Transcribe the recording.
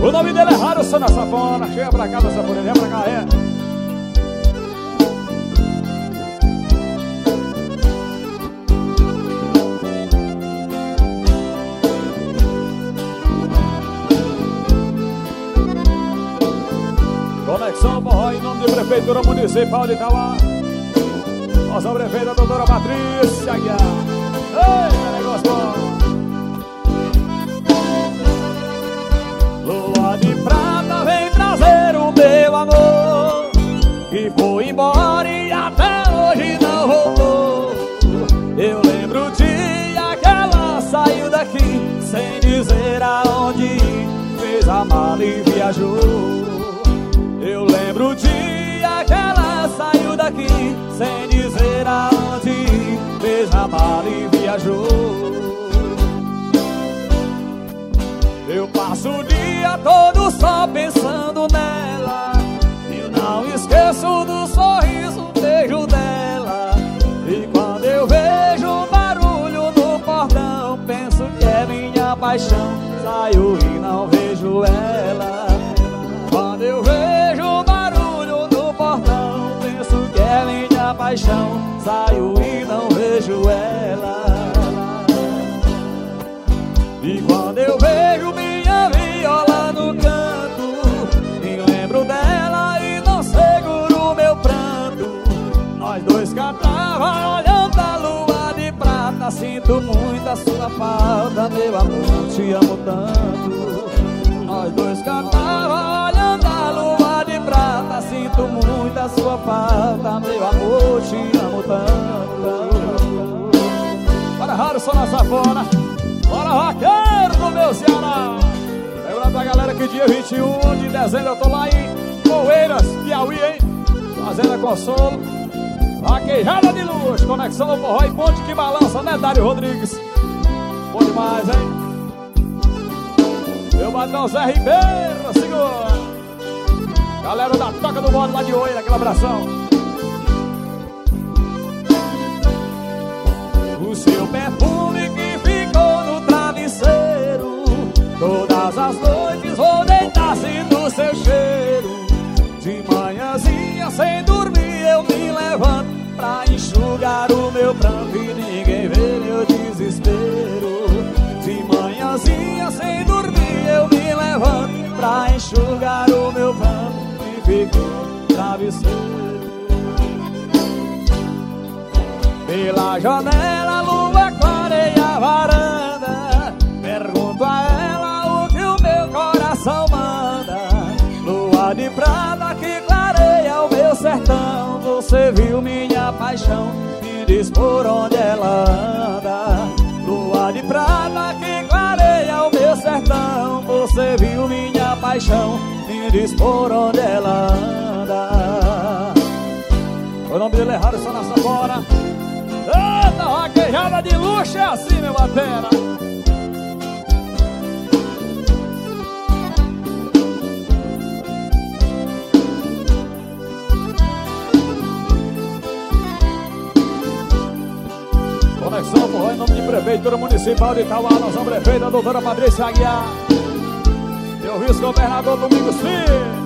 O nome dele é Harrison na sanfona. Chega pra cá, sanfona, vem pra cá, Conexão Forró em nome de Prefeitura Municipal de Itauá. Nossa prefeita, doutora Patrícia Aguiar. Eita, negócio bom. Lua de prata vem trazer o meu amor, que foi embora e até hoje não voltou. Eu lembro o dia que ela saiu daqui sem dizer aonde ir, fez a mala e viajou. Eu lembro o dia que ela saiu daqui sem dizer aonde ir, fez a mala e viajou. Eu passo o dia todo só pensando nela, eu não esqueço do sorriso, do beijo dela. E quando eu vejo um barulho no portão, penso que é minha paixão, saio e não vejo ela. Quando eu vejo um barulho no portão, penso que é minha paixão, saio e não vejo ela. E quando eu vejo minha viola no canto, me lembro dela e não seguro meu pranto. Nós dois cantava olhando a lua de prata, sinto muito a sua falta, meu amor, te amo tanto. Nós dois cantava olhando a lua de prata, sinto muito a sua falta, meu amor, te amo tanto. Para Harrison na sanfona. Bora, vaqueiro do meu Ceará. Lembrando pra galera que dia 21 de dezembro eu tô lá em Poeiras, Piauí, hein? Fazenda Consolo, vaquejada de luz, conexão do forró e ponte que balança, né, Dário Rodrigues? Bom demais, hein? Meu patrão Zé Ribeiro, segura. Galera da Toca do Bode lá de Oeira, aquele abração. O seu perfume que ficou no travesseiro, todas as noites vou deitar sinto seu cheiro. De manhãzinha sem dormir eu me levanto pra enxugar o meu pranto e ninguém vê meu desespero. De manhãzinha sem dormir eu me levanto pra enxugar o meu pranto e ficou no travesseiro. Pela janela a lua clareia a varanda, pergunto a ela o que o meu coração manda. Lua de prata que clareia o meu sertão, você viu minha paixão, me diz por onde ela anda. Lua de prata que clareia o meu sertão, você viu minha paixão, me diz por onde ela anda. O nome dele é Harrison na sanfona. Eita, vaquejada de luxo é assim, meu batera. Conexão Forró em nome de Prefeitura Municipal de Itauá, nossa prefeita, doutora Patrícia Aguiar. Eu vice-governador Domingos Filho.